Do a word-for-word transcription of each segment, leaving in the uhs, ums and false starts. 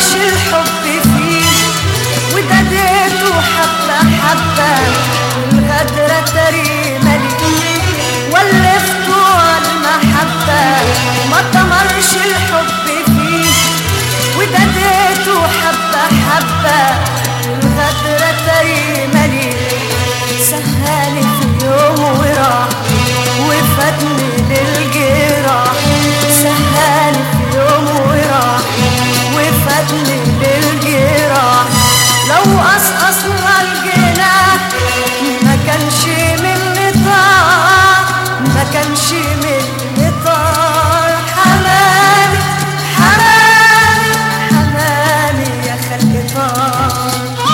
تمرش الحب فيه، ودادته حبة حبة والغدرة تريمة ليه، ولفته عالمحبة ما تمرش الحب فيه، ودادته حبة حبة والغدرة تريمة ليه. سهاني في يوم وراح وفاتني للجراح، سهاني في يوم وراح وفاتني للجراح. لو قصقصنا الجناح ما كانش مني طار، ما كانش مني طار. حمامي حمامي حمامي يا خلق طار.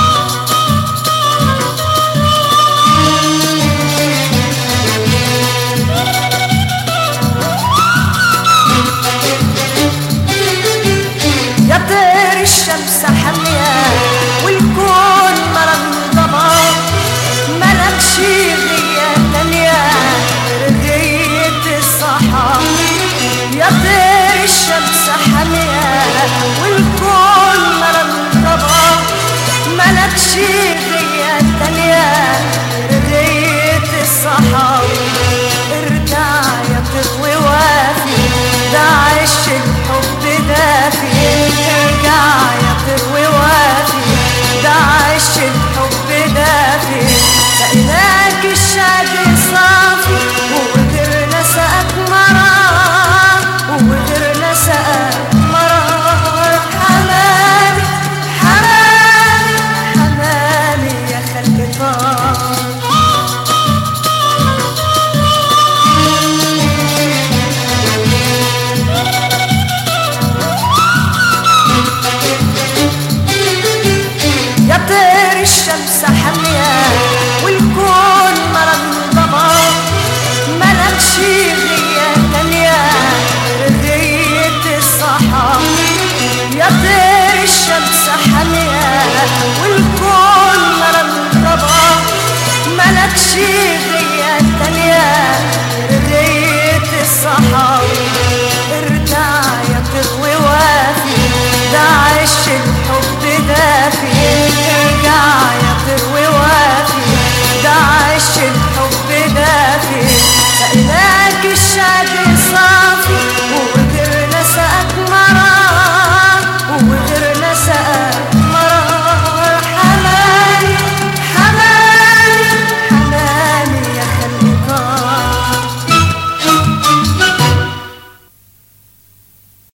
يا طير الشمس حامية والكون مرض ضباب، ملكش غية تانية رغية الصحاب. يا طير الشمس حامية والكون مرض ضباب، ملكش غية تانية رغية الصحاب. ارجع يا طفل وافي ده عش الحب دافي، ارجع يا طفل وافي ده عش الحب دافي. سقيناك الشعب صافي وغيرنا سقاك مرار، وغيرنا سقاك مرار. حمامي حمامي حمامي يا خلق طار. يا طير الشمس حامية والكون مرض ضباب، ملكش غية تانية رغية الصحاب. يا طير الشمس حامية والكون مرض ضباب، ملكش غية تانية رغية الصحاب.